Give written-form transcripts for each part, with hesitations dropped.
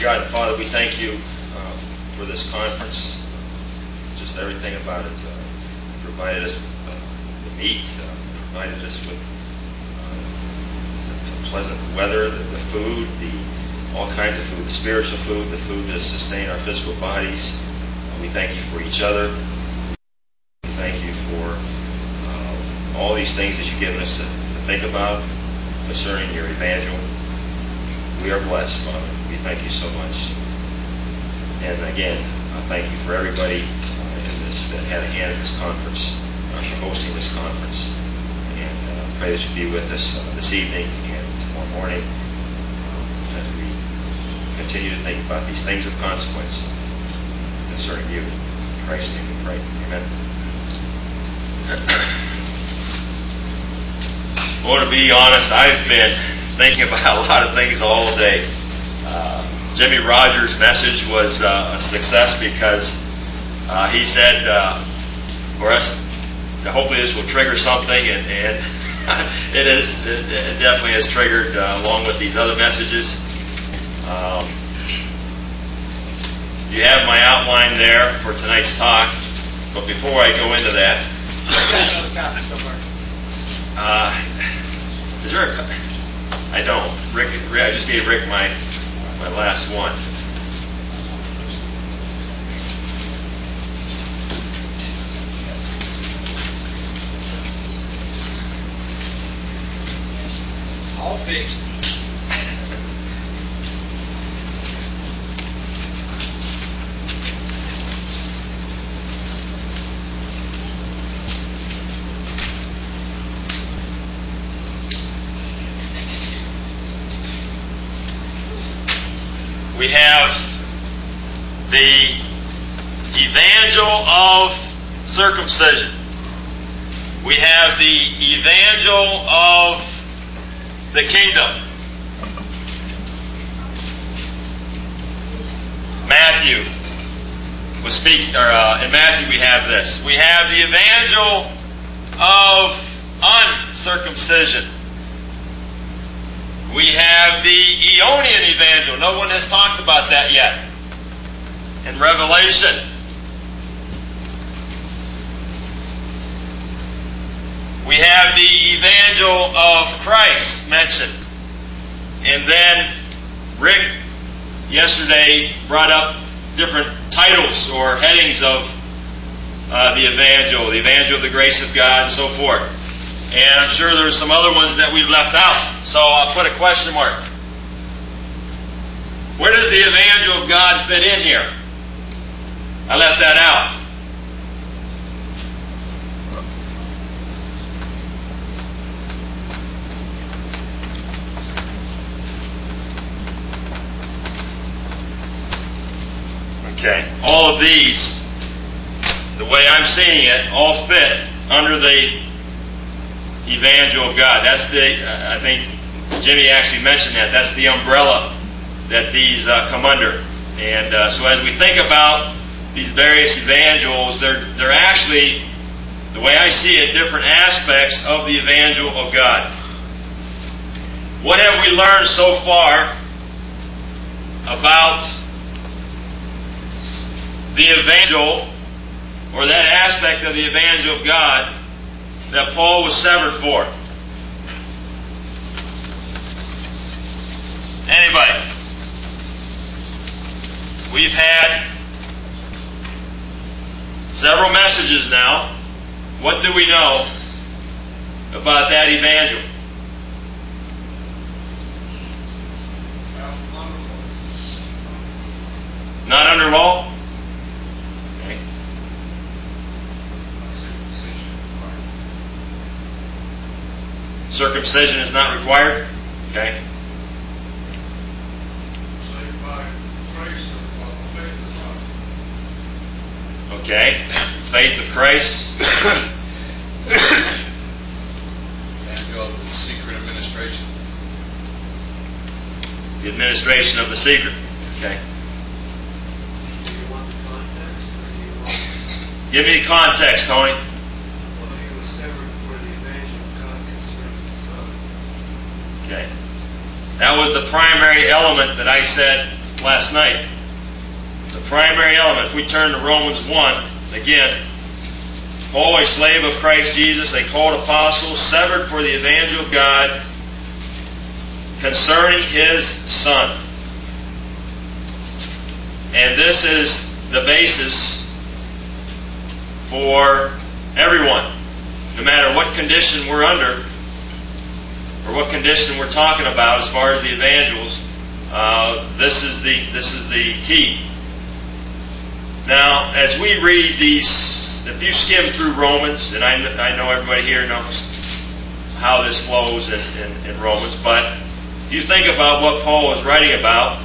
God and Father, we thank you for this conference. Just everything about it. You provided us with the meat, provided us with the pleasant weather, the food, all kinds of food, the spiritual food, the food to sustain our physical bodies. We thank you for each other. We thank you for all these things that you've given us to think about concerning your evangel. We are blessed, Father. We thank you so much. And again, I thank you for everybody in this that had a hand in this conference, for hosting this conference. And pray that you be with us this evening and tomorrow morning as we continue to think about these things of consequence concerning you. In Christ's name we pray. Amen. Well, to be honest, I've been thinking about a lot of things all day. Jimmy Rogers' message was a success because he said for us, hopefully this will trigger something, and it is. It definitely has triggered along with these other messages. You have my outline there for tonight's talk, but before I go into that, another copy somewhere. Is there a? I don't. Rick, I just gave Rick my last one. All fixed. We have the evangel of circumcision. We have the evangel of the kingdom. Matthew was speaking, in Matthew we have this. We have the evangel of uncircumcision. We have the Eonian evangel. No one has talked about that yet. In Revelation. We have the evangel of Christ mentioned. And then Rick yesterday brought up different titles or headings of the evangel of the grace of God, and so forth. And I'm sure there's some other ones that we've left out. So I'll put a question mark. Where does the evangel of God fit in here? I left that out. Okay. All of these, the way I'm seeing it, all fit under the evangel of God. That's I think Jimmy actually mentioned that. That's the umbrella that these come under. And so as we think about these various evangels, they're actually, the way I see it, different aspects of the evangel of God. What have we learned so far about the evangel, or that aspect of the evangel of God that Paul was severed for? Anybody? We've had several messages now. What do we know about that evangel? Not under law? Okay. Circumcision is not required? Okay. Saved by grace of faith of God. Okay. Faith of Christ. Evangel of the secret administration. The administration of the secret. Okay. Do you want the context, or do you want... Give me the context, Tony. Well, he was severed for the evangel of God concerning the Son. Okay. That was the primary element that I said last night. The primary element, if we turn to Romans 1, again, Paul, a slave of Christ Jesus, a called apostle, severed for the evangel of God concerning His Son. And this is the basis for everyone, no matter what condition we're under or what condition we're talking about as far as the evangels. This is the key. Now, as we read these, if you skim through Romans, and I know everybody here knows how this flows in Romans, but if you think about what Paul is writing about,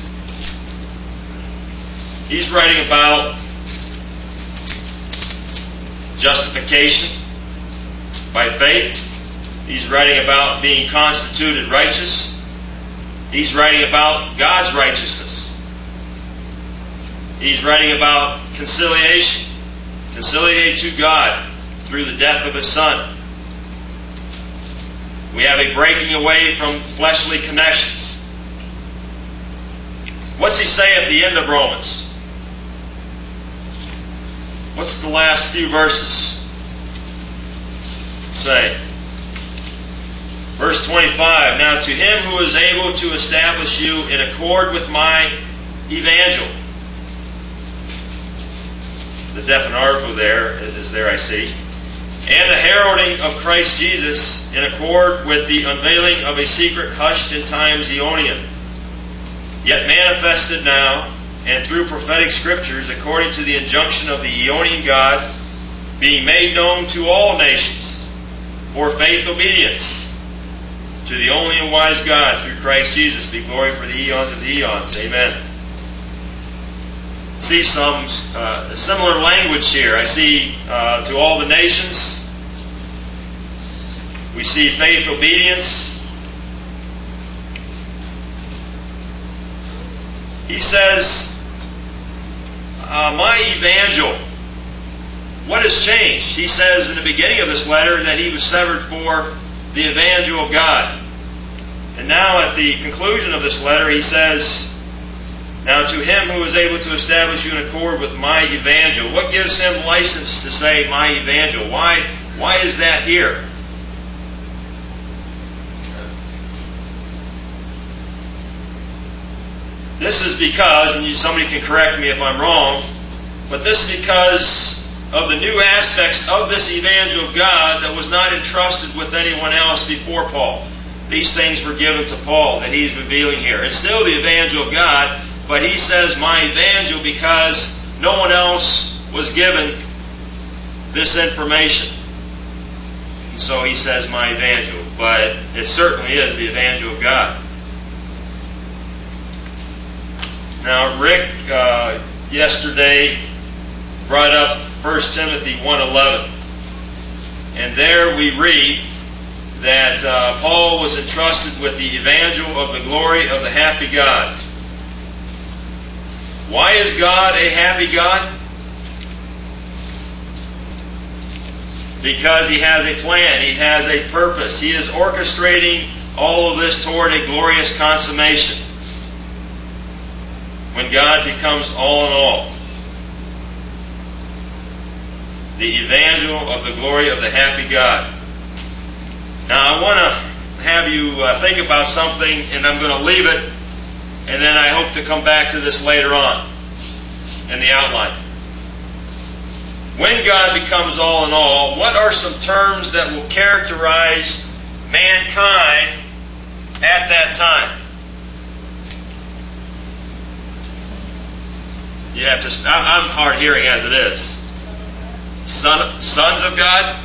he's writing about justification by faith. He's writing about being constituted righteous. He's writing about God's righteousness. He's writing about conciliation. Conciliate to God through the death of His Son. We have a breaking away from fleshly connections. What's he say at the end of Romans? What's the last few verses say? Verse 25, now to Him who is able to establish you in accord with my evangel. The definite article there is there, I see. And the heralding of Christ Jesus in accord with the unveiling of a secret hushed in times aeonian, yet manifested now, and through prophetic scriptures, according to the injunction of the aeonian God, being made known to all nations, for faith obedience to the only and wise God through Christ Jesus, be glory for the eons of the eons. Amen. See some similar language here. I see to all the nations. We see faith obedience. He says, my evangel. What has changed? He says in the beginning of this letter that he was severed for the evangel of God. And now at the conclusion of this letter he says, now to Him who is able to establish you in accord with my evangel. What gives him license to say my evangel? Why is that here? This is because, and somebody can correct me if I'm wrong, but this is because of the new aspects of this evangel of God that was not entrusted with anyone else before Paul. These things were given to Paul that he's revealing here. It's still the evangel of God, but he says my evangel because no one else was given this information. And so he says my evangel, but it certainly is the evangel of God. Now Rick yesterday brought up 1 Timothy 1:11. And there we read that Paul was entrusted with the evangel of the glory of the happy God. Why is God a happy God? Because He has a plan. He has a purpose. He is orchestrating all of this toward a glorious consummation. When God becomes all in all. The evangel of the glory of the happy God. Now I want to have you think about something, and I'm going to leave it, and then I hope to come back to this later on in the outline. When God becomes all in all, what are some terms that will characterize mankind at that time? You have to. I'm hard hearing as it is. Sons of God.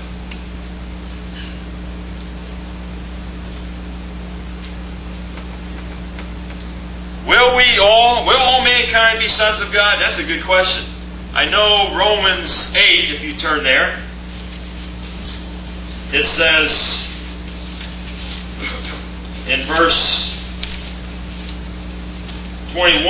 Will all mankind be sons of God? That's a good question. I know Romans 8, if you turn there, it says in verse 21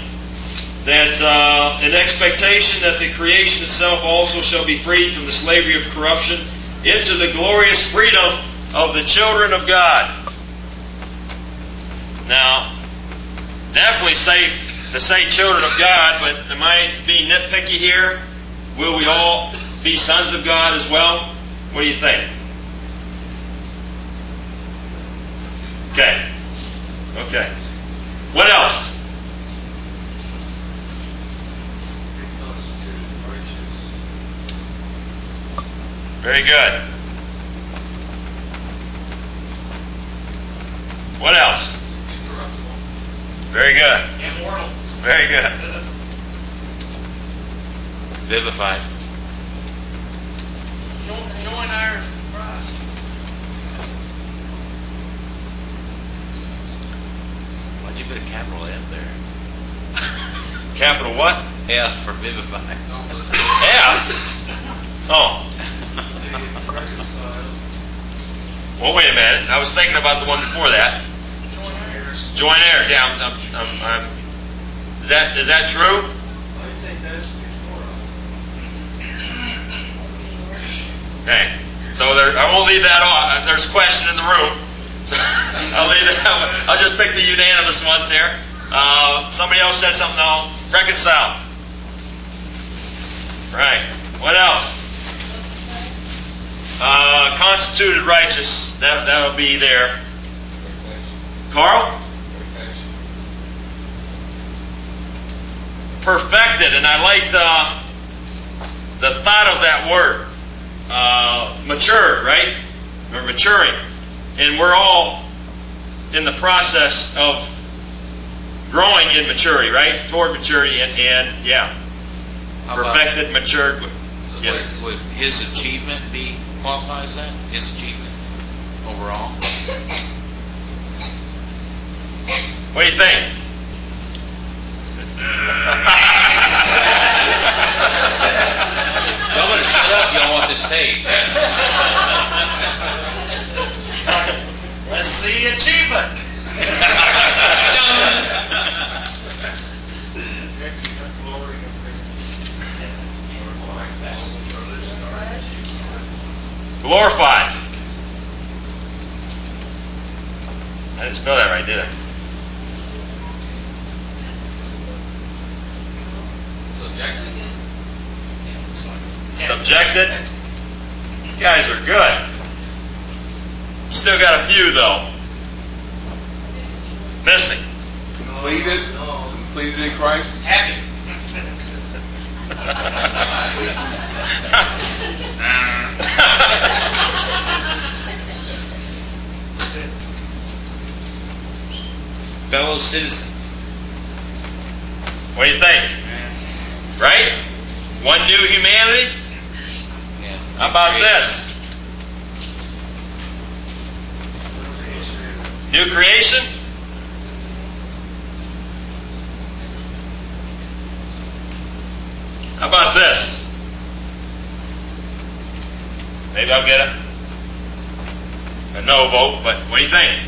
that in expectation that the creation itself also shall be freed from the slavery of corruption into the glorious freedom of the children of God. Now, definitely say to say children of God, but am I being nitpicky here? Will we all be sons of God as well? What do you think? Okay. Okay. What else? Very good. What else? Very good. Immortal. Very good. Vivified. Join iron with Christ. Why'd you put a capital F there? Capital what? F for vivified. F? Oh. Reconciled. Well, wait a minute. I was thinking about the one before that. Join heirs. Joint heirs. Yeah, is that true? I think that's before us. Okay. So I won't leave that off. There's a question in the room. I'll leave that. I'll just pick the unanimous ones here. Somebody else said something though. Reconcile. Right. What else? Constituted righteous. That'll be there. Carl? Perfected. And I like the thought of that word. Matured, right? We're maturing. And we're all in the process of growing in maturity, right? Toward maturity and yeah. How about- Perfected, matured. So Yes. would his achievement be qualified as that? His achievement overall? What do you think? Y'all better shut up. Y'all want this tape. Let's see achievement. Glorified. I didn't spell that right, did I? Subjected. You guys are good. You still got a few though. Missing. Completed in Christ. Happy. Fellow citizens. What do you think? Right? One new humanity? Yeah. How about this? New creation? How about this? Maybe I'll get a no vote, but what do you think?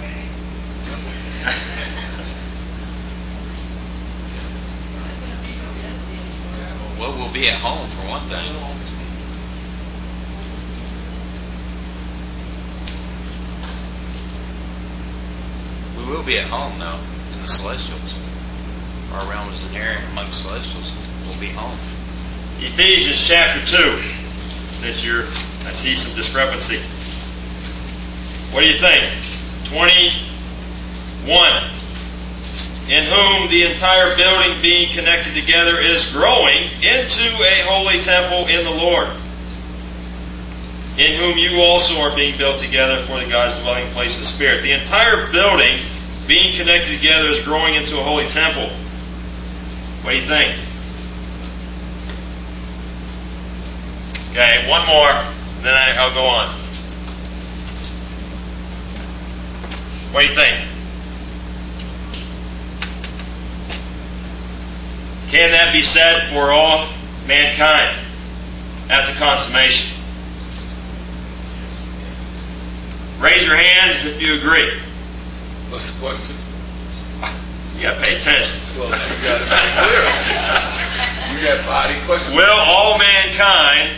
Well, we'll be at home for one thing. We will be at home though, in the celestials. Our realm is inherent among the celestials. We'll be home. Ephesians chapter 2. Since I see some discrepancy. What do you think? 21. In whom the entire building being connected together is growing into a holy temple in the Lord. In whom you also are being built together for the God's dwelling place of the Spirit. The entire building being connected together is growing into a holy temple. What do you think? Okay, one more, and then I'll go on. What do you think? Can that be said for all mankind at the consummation? Raise your hands if you agree. What's the question? You got to pay attention. Well, you got to be clear. You got body questions. Will all mankind,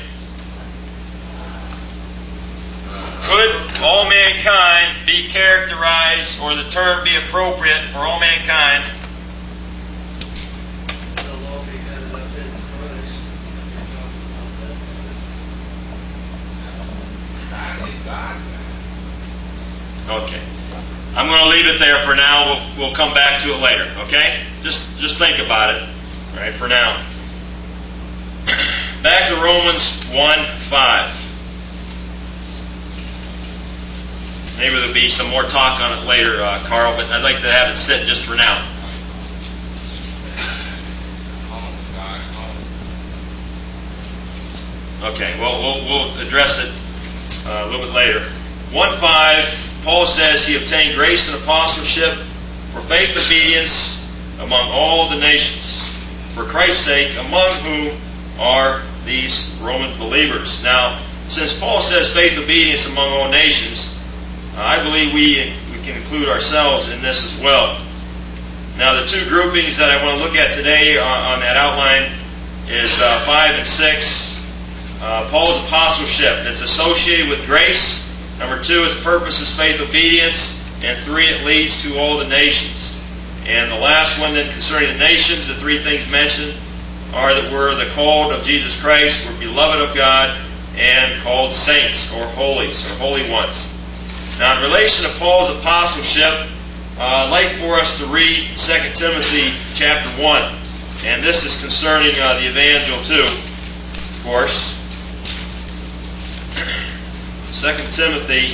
could all mankind be characterized, or the term be appropriate for all mankind Okay. I'm going to leave it there for now. We'll come back to it later. Okay? Just think about it. All right, for now. Back to Romans 1:5. Maybe there'll be some more talk on it later, Carl, but I'd like to have it sit just for now. Okay, well, we'll address it a little bit later. 1:5, Paul says he obtained grace and apostleship for faith and obedience among all the nations, for Christ's sake, among whom are these Roman believers. Now, since Paul says faith and obedience among all nations, I believe we can include ourselves in this as well. Now, the two groupings that I want to look at today on that outline is 5 and 6. Paul's apostleship. It's associated with grace. Number 2, its purpose is faith, obedience. And 3, it leads to all the nations. And the last one then concerning the nations, the 3 things mentioned are that we're the called of Jesus Christ, we're beloved of God, and called saints or holies or holy ones. Now, in relation to Paul's apostleship, I'd like for us to read 2 Timothy chapter 1. And this is concerning the evangel too, of course. 2 Timothy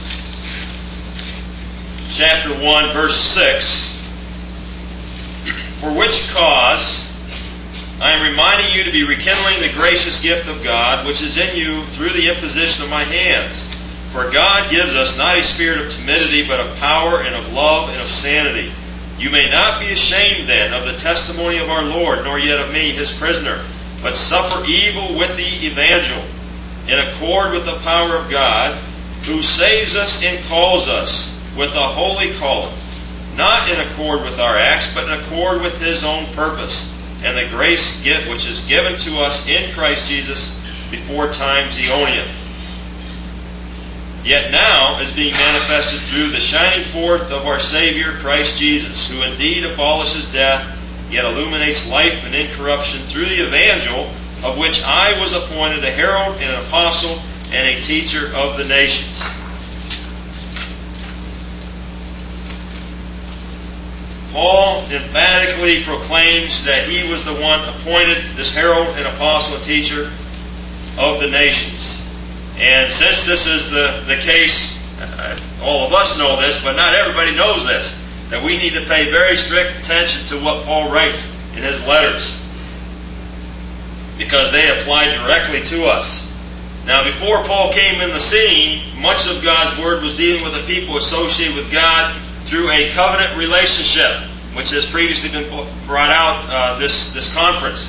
chapter 1, verse 6. For which cause I am reminding you to be rekindling the gracious gift of God, which is in you through the imposition of my hands. For God gives us not a spirit of timidity, but of power and of love and of sanity. You may not be ashamed then of the testimony of our Lord, nor yet of me, his prisoner, but suffer evil with the evangel, in accord with the power of God, who saves us and calls us with a holy calling, not in accord with our acts, but in accord with his own purpose, and the grace which is given to us in Christ Jesus before time's aeonium. Yet now is being manifested through the shining forth of our Savior Christ Jesus, who indeed abolishes death, yet illuminates life and incorruption through the evangel, of which I was appointed a herald and an apostle and a teacher of the nations. Paul emphatically proclaims that he was the one appointed, this herald and apostle and teacher of the nations. And since this is the case, all of us know this, but not everybody knows this, that we need to pay very strict attention to what Paul writes in his letters, because they apply directly to us. Now, before Paul came in the scene, much of God's Word was dealing with the people associated with God through a covenant relationship, which has previously been brought out this conference.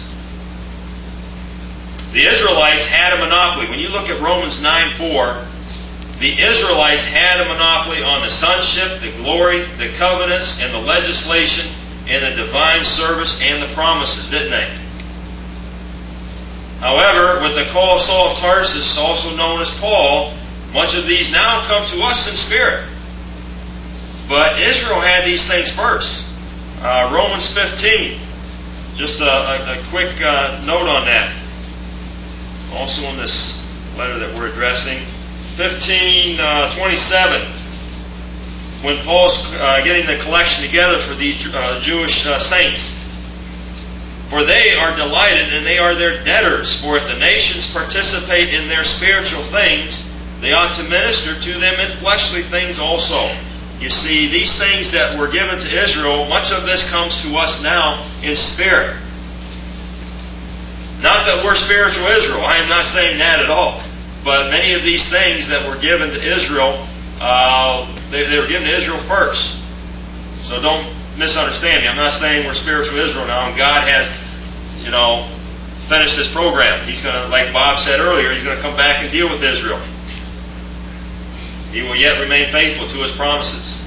The Israelites had a monopoly. When you look at Romans 9:4, the Israelites had a monopoly on the sonship, the glory, the covenants, and the legislation, and the divine service and the promises, didn't they? However, with the call of Saul of Tarsus, also known as Paul, much of these now come to us in spirit. But Israel had these things first. Romans 15, just a quick note on that. Also in this letter that we're addressing. 15:27, when Paul's getting the collection together for these Jewish saints. For they are delighted, and they are their debtors. For if the nations participate in their spiritual things, they ought to minister to them in fleshly things also. You see, these things that were given to Israel, much of this comes to us now in spirit. Not that we're spiritual Israel. I am not saying that at all. But many of these things that were given to Israel, they were given to Israel first. So don't misunderstand me. I'm not saying we're spiritual Israel now, and God has, finished this program. He's going to, like Bob said earlier, he's going to come back and deal with Israel. He will yet remain faithful to his promises.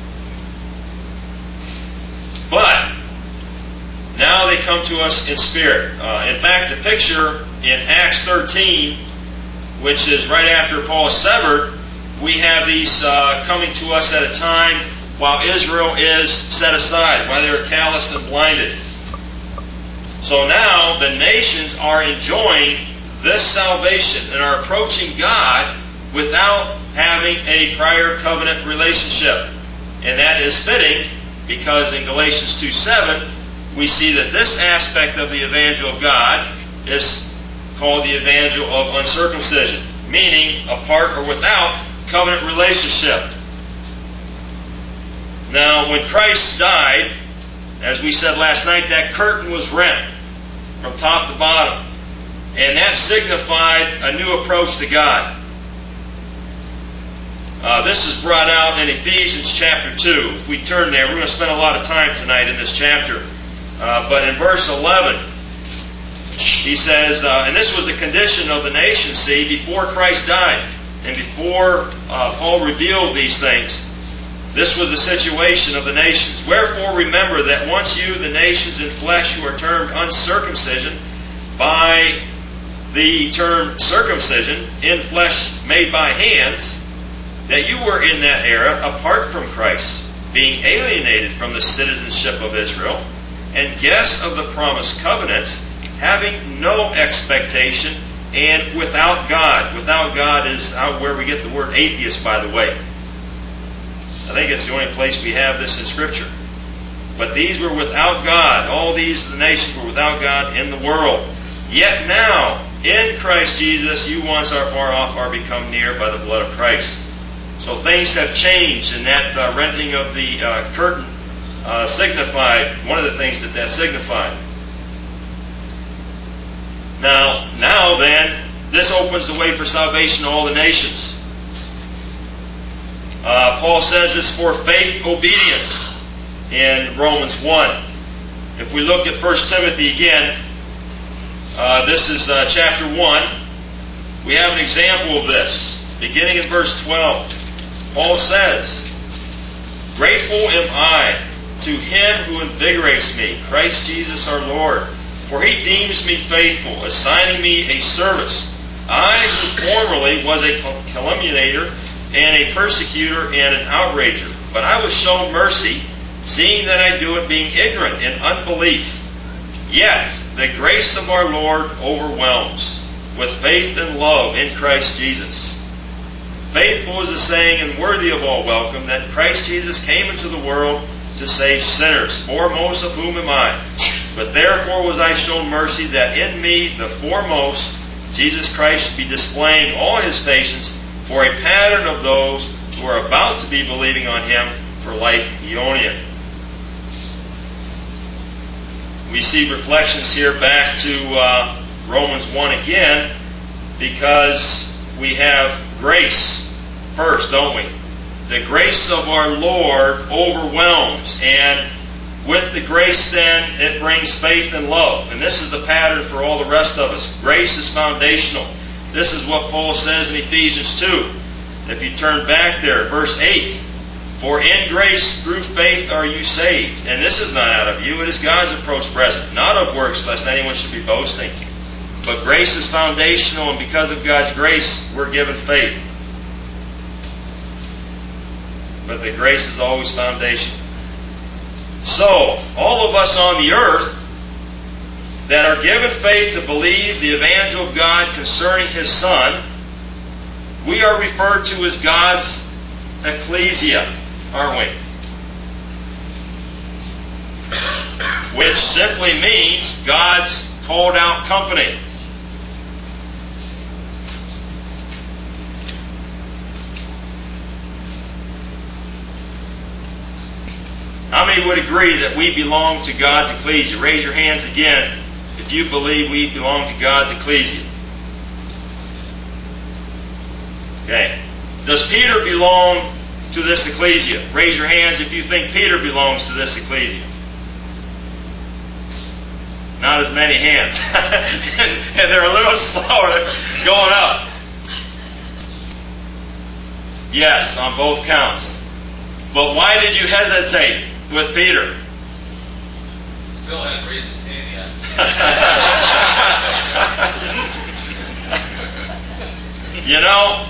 But now they come to us in spirit. In fact, the picture in Acts 13, which is right after Paul is severed, we have these coming to us at a time while Israel is set aside, while they're calloused and blinded. So now the nations are enjoying this salvation and are approaching God without having a prior covenant relationship. And that is fitting because in Galatians 2:7 we see that this aspect of the evangel of God is called the evangel of uncircumcision, meaning apart or without covenant relationship. Now, when Christ died, as we said last night, that curtain was rent from top to bottom. And that signified a new approach to God. This is brought out in Ephesians chapter 2. If we turn there, we're going to spend a lot of time tonight in this chapter. But in verse 11, he says, and this was the condition of the nation, see, before Christ died and before Paul revealed these things. This was the situation of the nations. Wherefore remember that once you, the nations in flesh, who are termed uncircumcision, by the term circumcision, in flesh made by hands, that you were in that era apart from Christ, being alienated from the citizenship of Israel, and guests of the promised covenants, having no expectation, and without God. Without God is where we get the word atheist, by the way. I think it's the only place we have this in Scripture. But these were without God. All these, the nations, were without God in the world. Yet now, in Christ Jesus, you once are far off, are become near by the blood of Christ. So things have changed, and that renting of the curtain signified, one of the things that signified. Now then, this opens the way for salvation to all the nations. Paul says it's for faith obedience in Romans 1. If we look at 1 Timothy again, this is chapter 1. We have an example of this. Beginning in verse 12, Paul says, Grateful am I to Him who invigorates me, Christ Jesus our Lord, for He deems me faithful, assigning me a service. I who formerly was a calumniator and a persecutor and an outrager, but I was shown mercy, seeing that I do it being ignorant in unbelief. Yet the grace of our Lord overwhelms with faith and love in Christ Jesus. Faithful is the saying and worthy of all welcome that Christ Jesus came into the world to save sinners, foremost of whom am I. But therefore was I shown mercy that in me, the foremost, Jesus Christ should be displaying all His patience for a pattern of those who are about to be believing on Him for life Eonian. We see reflections here back to Romans 1 again, because we have grace first, don't we? The grace of our Lord overwhelms, and with the grace then, it brings faith and love. And this is the pattern for all the rest of us. Grace is foundational. This is what Paul says in Ephesians 2. If you turn back there, verse 8. For in grace through faith are you saved. And this is not out of you, it is God's approach present, not of works, lest anyone should be boasting. But grace is foundational, and because of God's grace, we're given faith. But the grace is always foundational. So, all of us on the earth that are given faith to believe the evangel of God concerning His Son, we are referred to as God's ecclesia, aren't we? Which simply means God's called out company. How many would agree that we belong to God's ecclesia? Raise your hands again if you believe we belong to God's ecclesia. Okay. Does Peter belong to this ecclesia? Raise your hands if you think Peter belongs to this ecclesia. Not as many hands. And they're a little slower going up. Yes, on both counts. But why did you hesitate with Peter? Phil hadn't raised his hand yet. You know,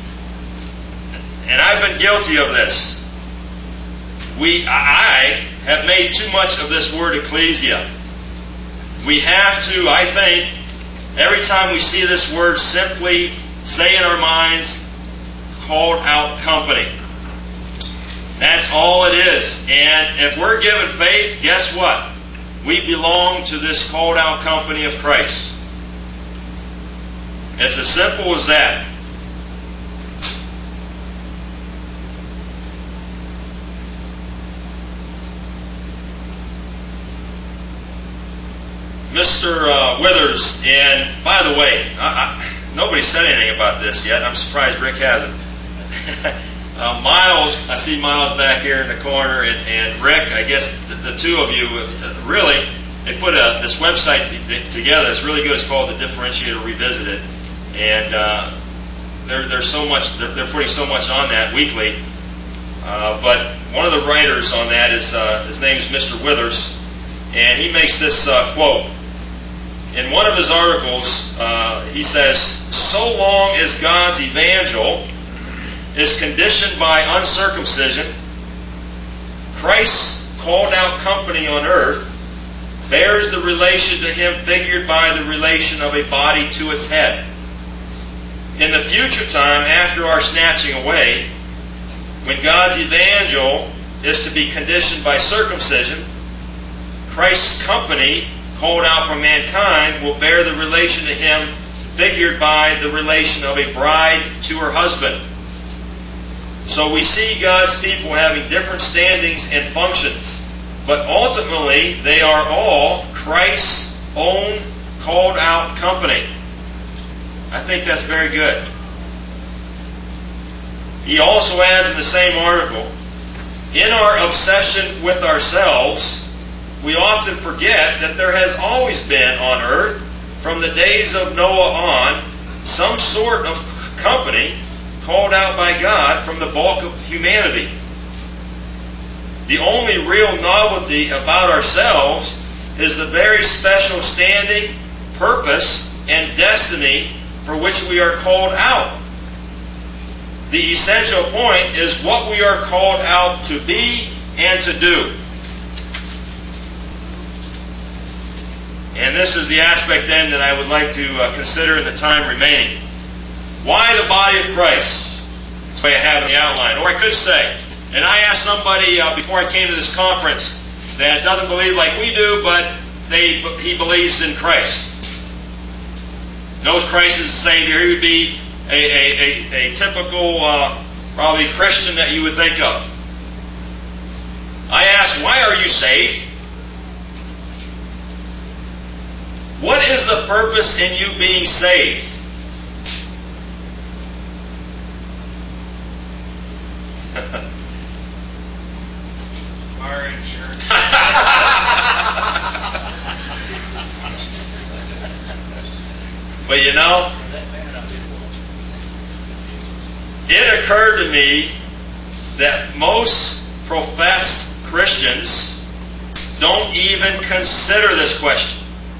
and I've been guilty of this. I have made too much of this word ecclesia. We have to, I think, every time we see this word, simply say in our minds, called out company. That's all it is. And if we're given faith, guess what? We belong to this called out company of Christ. It's as simple as that. Mr. Withers, and by the way, nobody said anything about this yet. I'm surprised Rick hasn't. Miles, I see Miles back here in the corner, and Rick, I guess the two of you, really, they put this website together. It's really good. It's called The Differentiator Revisited. And there's so much, they're putting so much on that weekly. But one of the writers on that is, his name is Mr. Withers, and he makes this quote. In one of his articles, he says, "So long as God's evangel is conditioned by uncircumcision, Christ's called out company on earth bears the relation to him figured by the relation of a body to its head. In the future time, after our snatching away, when God's evangel is to be conditioned by circumcision, Christ's company called out from mankind will bear the relation to him figured by the relation of a bride to her husband. So we see God's people having different standings and functions, but ultimately they are all Christ's own called out company." I think that's very good. He also adds in the same article, "In our obsession with ourselves, we often forget that there has always been on earth, from the days of Noah on, some sort of company called out by God from the bulk of humanity. The only real novelty about ourselves is the very special standing, purpose, and destiny for which we are called out. The essential point is what we are called out to be and to do." And this is the aspect then that I would like to consider in the time remaining. Why the body of Christ? That's the way I have in the outline. Or I could say, and I asked somebody before I came to this conference that doesn't believe like we do, but he believes in Christ. Knows Christ as a Savior. He would be a typical, probably Christian that you would think of. I asked, why are you saved? What is the purpose in you being saved? Fire insurance. But you know, it occurred to me that most professed Christians don't even consider this question.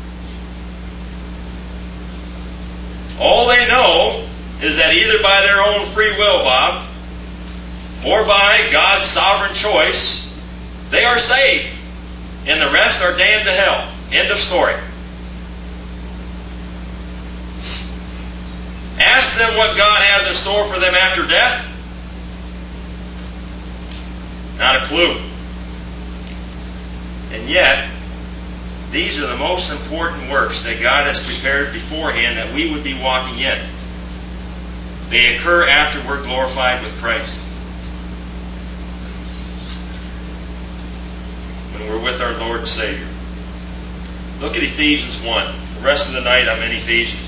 All they know is that either by their own free will, Bob, or by God's sovereign choice, they are saved, and the rest are damned to hell. End of story. Ask them what God has in store for them after death. Not a clue. And yet, these are the most important works that God has prepared beforehand that we would be walking in. They occur after we're glorified with Christ. When we're with our Lord and Savior. Look at Ephesians 1. The rest of the night I'm in Ephesians.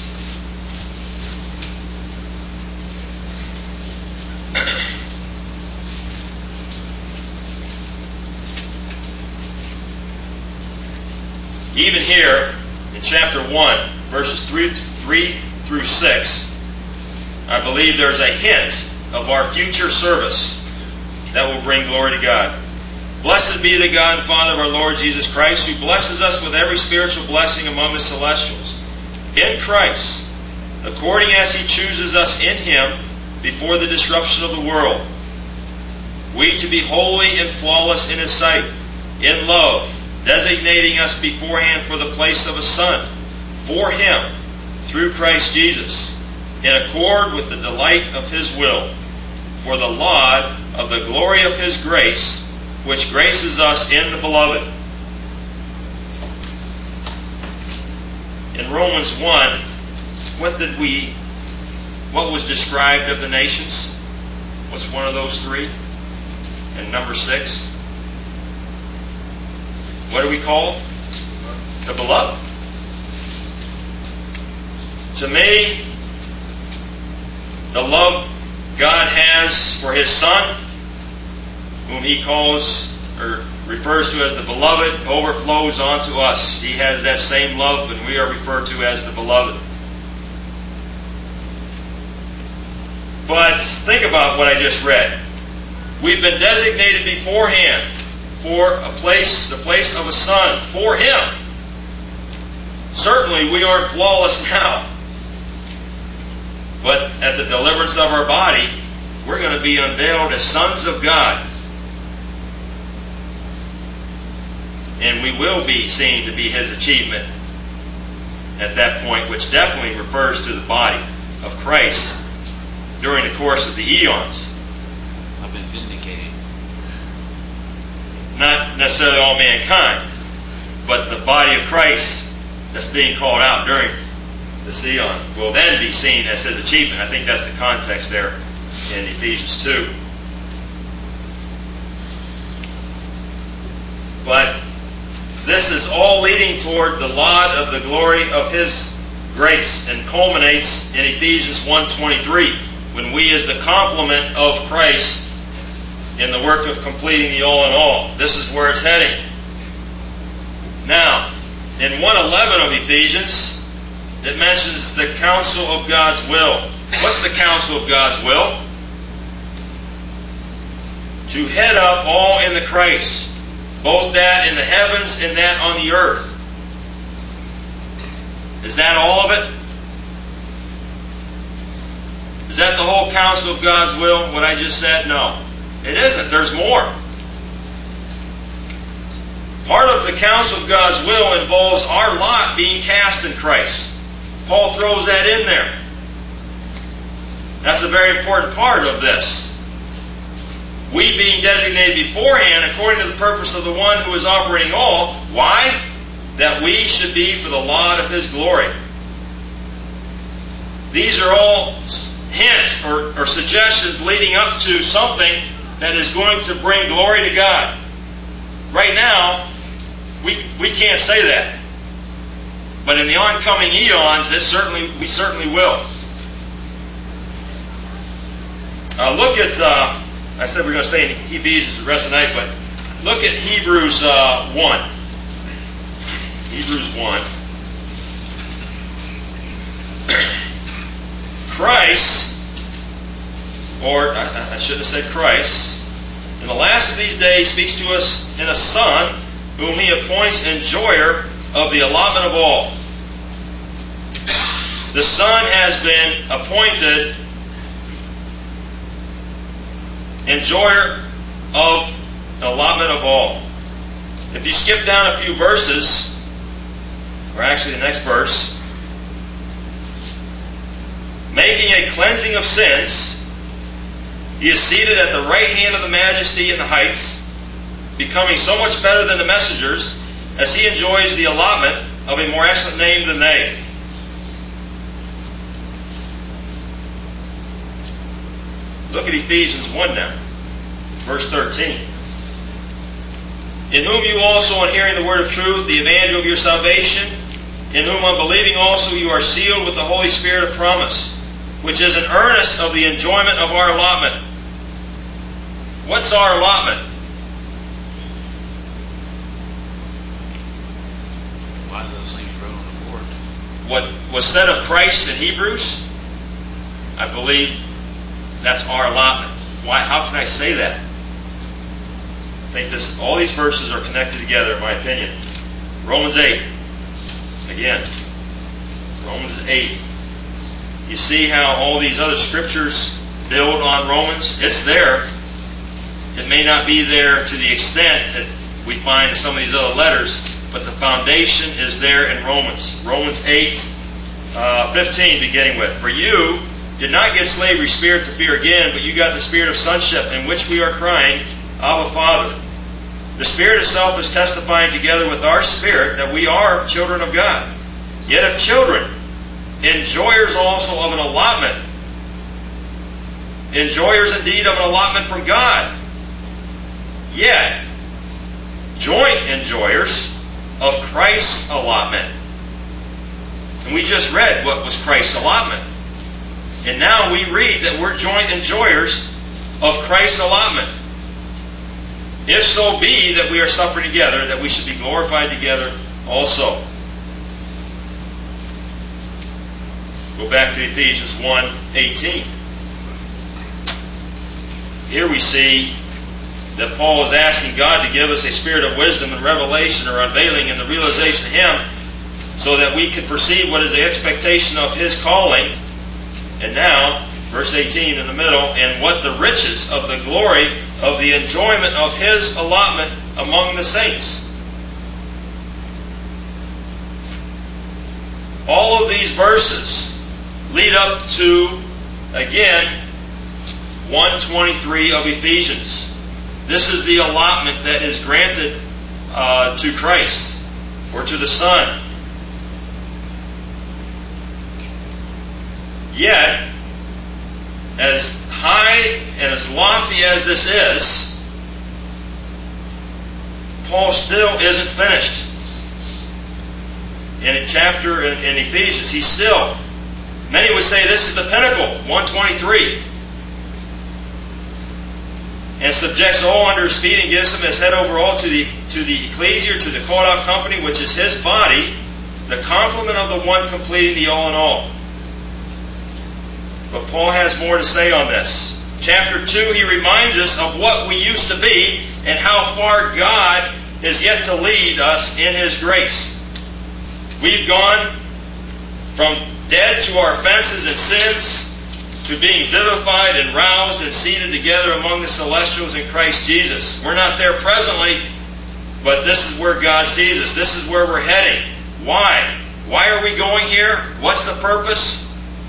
Even here, in chapter 1, verses 3 through 6, I believe there's a hint of our future service that will bring glory to God. Blessed be the God and Father of our Lord Jesus Christ, who blesses us with every spiritual blessing among the celestials, in Christ, according as He chooses us in Him before the disruption of the world, we to be holy and flawless in His sight, in love, designating us beforehand for the place of a son, for Him, through Christ Jesus, in accord with the delight of His will, for the laud of the glory of His grace, which graces us in the Beloved. In Romans 1, what was described of the nations? What's one of those three? And number 6? What are we called? The Beloved. To me, the love God has for His Son, whom He calls or refers to as the Beloved, overflows onto us. He has that same love, and we are referred to as the Beloved. But think about what I just read. We've been designated beforehand for the place of a son, for Him. Certainly we aren't flawless now. But at the deliverance of our body, we're going to be unveiled as sons of God. And we will be seen to be His achievement at that point, which definitely refers to the body of Christ during the course of the eons. I've been vindicated. Not necessarily all mankind, but the body of Christ that's being called out during this eon will then be seen as His achievement. I think that's the context there in Ephesians 2. But this is all leading toward the laud of the glory of His grace, and culminates in Ephesians 1:23, when we, as the complement of Christ in the work of completing the all in all. This is where it's heading. Now, in 1:11 of Ephesians, it mentions the counsel of God's will. What's the counsel of God's will? To head up all in the Christ, both that in the heavens and that on the earth. Is that all of it? Is that the whole counsel of God's will, what I just said? No. It isn't. There's more. Part of the counsel of God's will involves our lot being cast in Christ. Paul throws that in there. That's a very important part of this. We being designated beforehand according to the purpose of the one who is operating all. Why? That we should be for the laud of His glory. These are all hints or suggestions leading up to something that is going to bring glory to God. Right now, we can't say that. But in the oncoming eons, we certainly will. Look at, I said we're going to stay in Ephesians the rest of the night, but look at Hebrews 1. Hebrews 1. Christ, or I shouldn't have said Christ, in the last of these days speaks to us in a Son, whom He appoints enjoyer of the allotment of all. The Son has been appointed enjoyer of the allotment of all. If you skip down a few verses, or actually the next verse, making a cleansing of sins, He is seated at the right hand of the Majesty in the heights, becoming so much better than the messengers, as He enjoys the allotment of a more excellent name than they. Look at Ephesians 1 now, verse 13. In whom you also, on hearing the word of truth, the evangel of your salvation, in whom on believing also you are sealed with the Holy Spirit of promise, which is an earnest of the enjoyment of our allotment. What's our allotment? A lot of those things wrote on the board. What was said of Christ in Hebrews, I believe that's our allotment. Why? How can I say that? I think all these verses are connected together, in my opinion. Romans 8. Again, Romans 8. You see how all these other scriptures build on Romans? It's there. It may not be there to the extent that we find in some of these other letters, but the foundation is there in Romans. Romans 8, 15 beginning with. For you did not get slavery's spirit to fear again, but you got the spirit of sonship, in which we are crying, Abba, Father. The Spirit itself is testifying together with our spirit that we are children of God. Yet if children, enjoyers also of an allotment, enjoyers indeed of an allotment from God, yet joint enjoyers of Christ's allotment. And we just read what was Christ's allotment. And now we read that we're joint enjoyers of Christ's allotment. If so be that we are suffering together, that we should be glorified together also. Go back to Ephesians 1:18. Here we see that Paul is asking God to give us a spirit of wisdom and revelation or unveiling in the realization of Him, so that we can perceive what is the expectation of His calling. And now, verse 18 in the middle, and what the riches of the glory of the enjoyment of His allotment among the saints. All of these verses lead up to, again, 1:23 of Ephesians. This is the allotment that is granted to Christ, or to the Son. Yet, as high and as lofty as this is, Paul still isn't finished. In a chapter in Ephesians, he's still, many would say this is the pinnacle, 1:23. And subjects all under his feet and gives him as head over all to the ecclesia, to the called out company, which is his body, the complement of the one completing the all in all. But Paul has more to say on this. Chapter 2, he reminds us of what we used to be and how far God is yet to lead us in His grace. We've gone from dead to our offenses and sins to being vivified and roused and seated together among the celestials in Christ Jesus. We're not there presently, but this is where God sees us. This is where we're heading. Why? Why are we going here? What's the purpose?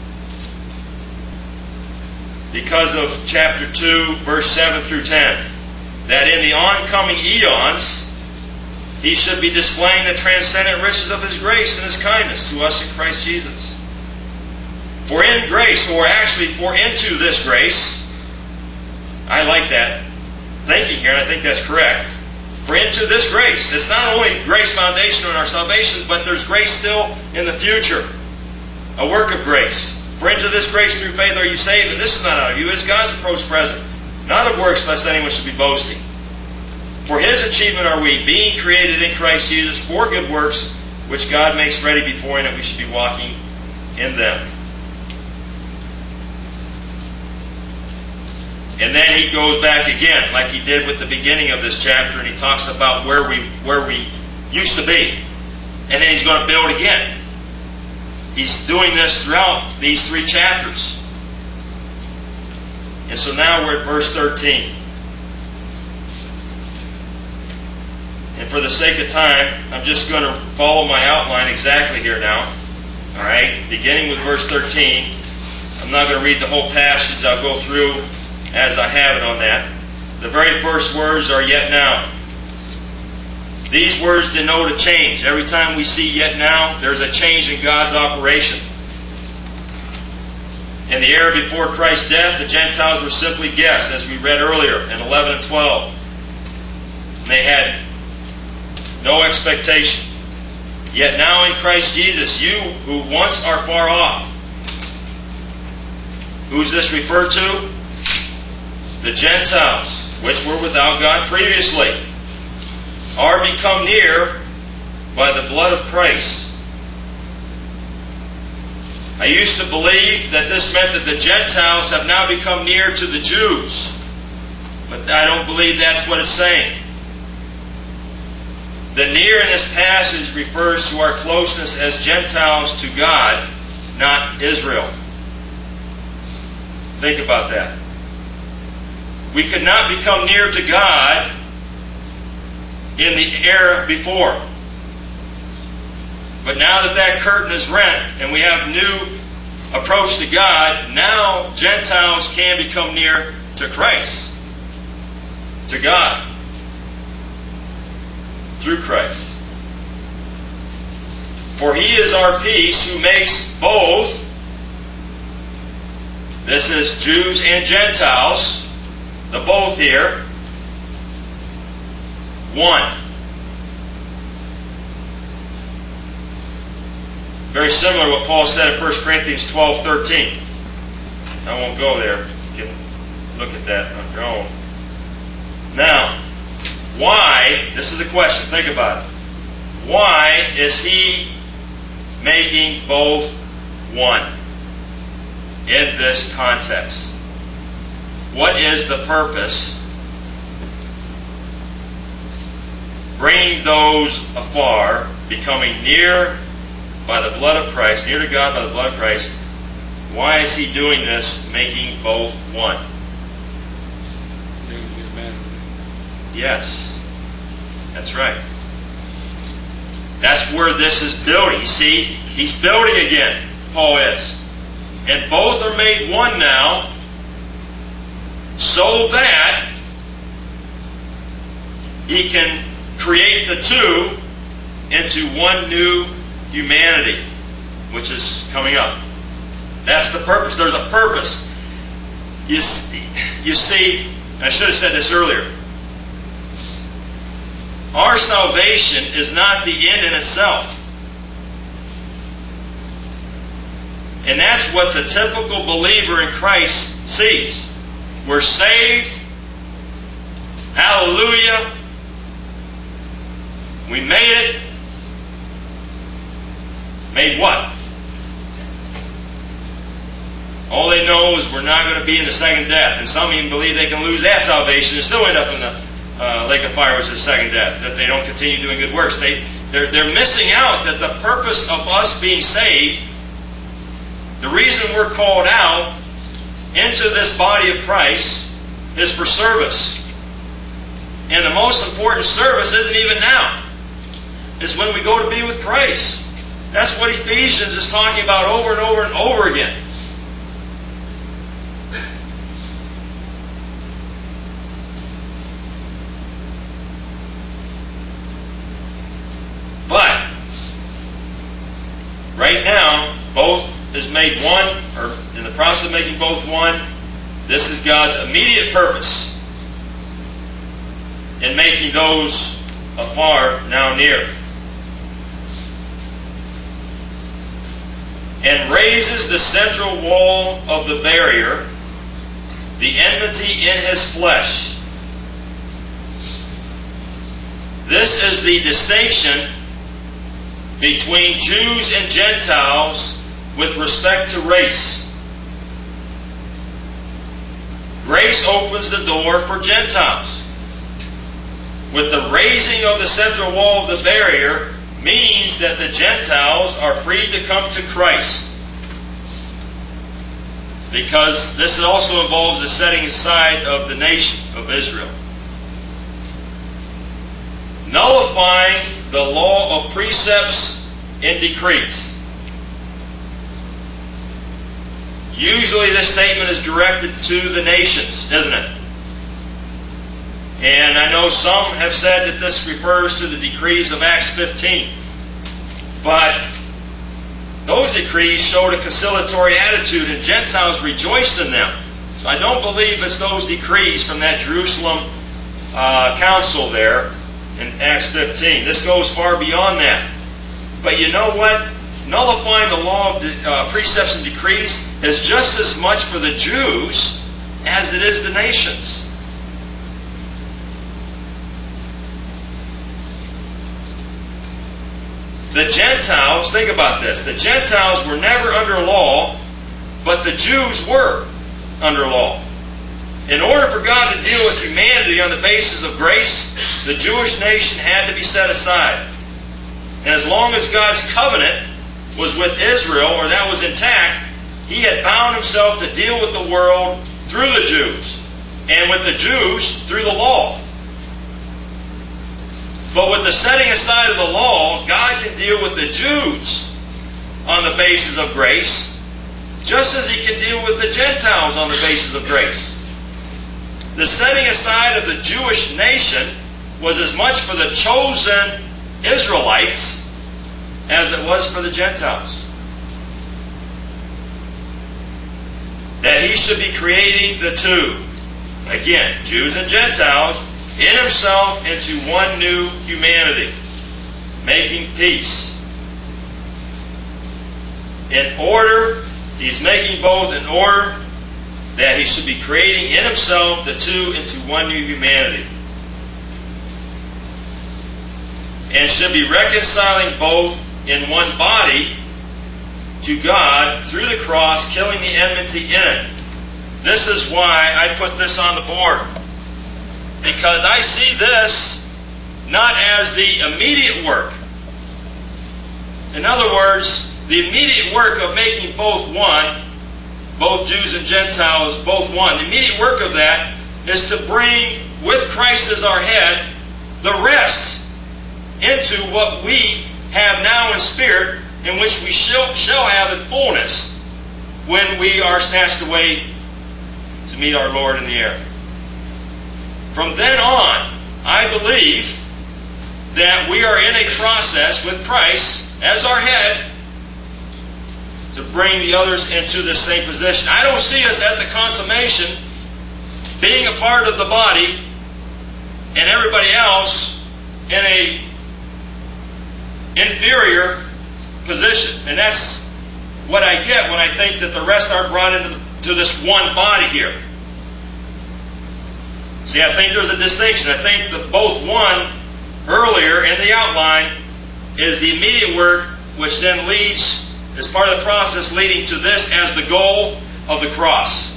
Because of chapter 2, verse 7 through 10. That in the oncoming eons, He should be displaying the transcendent riches of His grace and His kindness to us in Christ Jesus. For in grace, or actually for into this grace, I like that thinking here, and I think that's correct. For into this grace, it's not only grace foundational in our salvation, but there's grace still in the future. A work of grace. For into this grace through faith are you saved, and this is not out of you, it is God's approach present, not of works, lest anyone should be boasting. For His achievement are we, being created in Christ Jesus for good works, which God makes ready beforehand that we should be walking in them. And then he goes back again, like he did with the beginning of this chapter, and he talks about where we used to be. And then he's going to build again. He's doing this throughout these 3 chapters. And so now we're at verse 13. And for the sake of time, I'm just going to follow my outline exactly here now. All right? Beginning with verse 13. I'm not going to read the whole passage. I'll go through as I have it on that. The very first words are yet now. These words denote a change. Every time we see yet now, there's a change in God's operation. In the era before Christ's death, the Gentiles were simply guests, as we read earlier in 11 and 12. And they had no expectation. Yet now in Christ Jesus, you who once are far off. Who's this referred to? The Gentiles, which were without God previously, are become near by the blood of Christ. I used to believe that this meant that the Gentiles have now become near to the Jews. But I don't believe that's what it's saying. The near in this passage refers to our closeness as Gentiles to God, not Israel. Think about that. We could not become near to God in the era before. But now that that curtain is rent and we have new approach to God, now Gentiles can become near to Christ, to God, through Christ. For He is our peace, who makes both, this is Jews and Gentiles, the both here, one. Very similar to what Paul said in 1 Corinthians 12:13. I won't go there. You can look at that on your own. Now, why, this is the question, think about it. Why is He making both one in this context? What is the purpose? Bringing those afar, becoming near by the blood of Christ, near to God by the blood of Christ. Why is He doing this, making both one? Yes, that's right. That's where this is building. You see, He's building again, Paul is. And both are made one now, so that He can create the two into one new humanity, which is coming up. That's the purpose. There's a purpose. You see, I should have said this earlier. Our salvation is not the end in itself. And that's what the typical believer in Christ sees. We're saved. Hallelujah. We made it. Made what? All they know is we're not going to be in the second death. And some even believe they can lose that salvation and still end up in the lake of fire, which is the second death. That they don't continue doing good works. They're missing out that the purpose of us being saved, the reason we're called out into this body of Christ, is for service. And the most important service isn't even now. It's when we go to be with Christ. That's what Ephesians is talking about over and over and over again. But, right now, both is made one, or in the process of making both one. This is God's immediate purpose in making those afar now near. And raises the central wall of the barrier, the enmity in His flesh. This is the distinction between Jews and Gentiles with respect to race. Grace opens the door for Gentiles. With the raising of the central wall of the barrier, means that the Gentiles are free to come to Christ. Because this also involves the setting aside of the nation of Israel. Nullifying the law of precepts and decrees. Usually this statement is directed to the nations, isn't it? And I know some have said that this refers to the decrees of Acts 15. But those decrees showed a conciliatory attitude, and Gentiles rejoiced in them. So I don't believe it's those decrees from that Jerusalem council there in Acts 15. This goes far beyond that. But you know what? Nullifying the law of precepts and decrees is just as much for the Jews as it is the nations. The Gentiles, think about this, the Gentiles were never under law, but the Jews were under law. In order for God to deal with humanity on the basis of grace, the Jewish nation had to be set aside. And as long as God's covenant was with Israel, or that was intact, He had bound Himself to deal with the world through the Jews, and with the Jews through the law. But with the setting aside of the law, God can deal with the Jews on the basis of grace, just as he can deal with the Gentiles on the basis of grace. The setting aside of the Jewish nation was as much for the chosen Israelites as it was for the Gentiles. That he should be creating the two, again, Jews and Gentiles, in himself into one new humanity, making peace. In order, he's making both in order that he should be creating in himself the two into one new humanity. And should be reconciling both in one body to God through the cross, killing the enmity in it. This is why I put this on the board. Because I see this not as the immediate work. In other words, the immediate work of making both one, both Jews and Gentiles, both one. The immediate work of that is to bring, with Christ as our head, the rest into what we have now in spirit, in which we shall have in fullness when we are snatched away to meet our Lord in the air. From then on, I believe that we are in a process with Christ as our head to bring the others into the same position. I don't see us at the consummation being a part of the body and everybody else in a inferior position. And that's what I get when I think that the rest are brought into this one body here. See, I think there's a distinction. I think that both one earlier in the outline is the immediate work, which then leads, as part of the process, leading to this as the goal of the cross.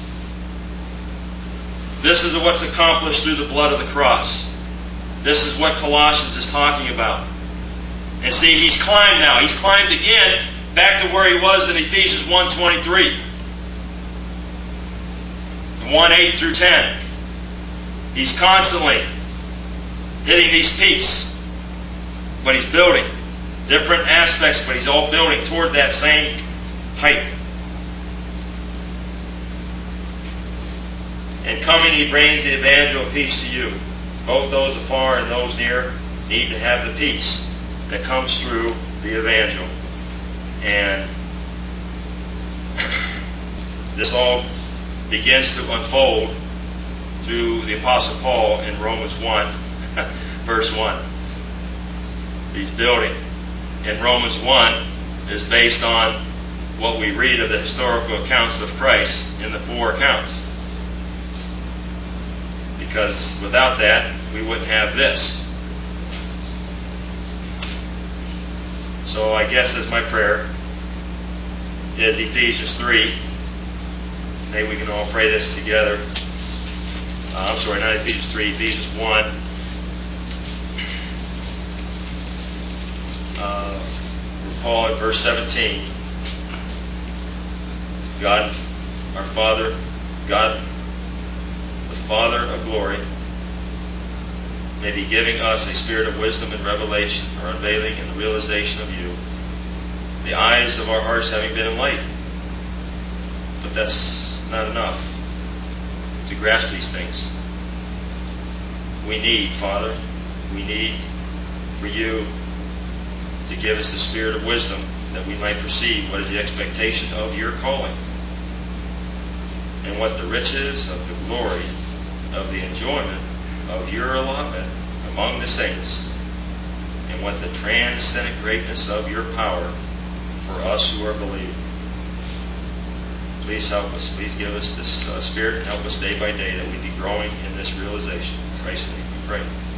This is what's accomplished through the blood of the cross. This is what Colossians is talking about. And see, he's climbed now. He's climbed again back to where he was in Ephesians 1:23. 1:8 through 10. He's constantly hitting these peaks. But he's building different aspects, but he's all building toward that same height. And coming, he brings the evangel of peace to you. Both those afar and those near need to have the peace that comes through the evangel. And this all begins to unfold through the Apostle Paul in Romans 1, verse 1. He's building. And Romans 1 is based on what we read of the historical accounts of Christ in the four accounts. Because without that, we wouldn't have this. So I guess as my prayer is Ephesians 3. Maybe we can all pray this together. I'm sorry, not Ephesians 3, Ephesians 1. Paul in verse 17. God, our Father, God, the Father of glory, may be giving us a spirit of wisdom and revelation, or unveiling and the realization of you, the eyes of our hearts having been enlightened. But that's not enough to grasp these things. We need, Father, we need for you to give us the spirit of wisdom that we might perceive what is the expectation of your calling and what the riches of the glory of the enjoyment of your allotment among the saints and what the transcendent greatness of your power for us who are believing. Please help us. Please give us this spirit and help us day by day that we be growing in this realization. In Christ's name we pray.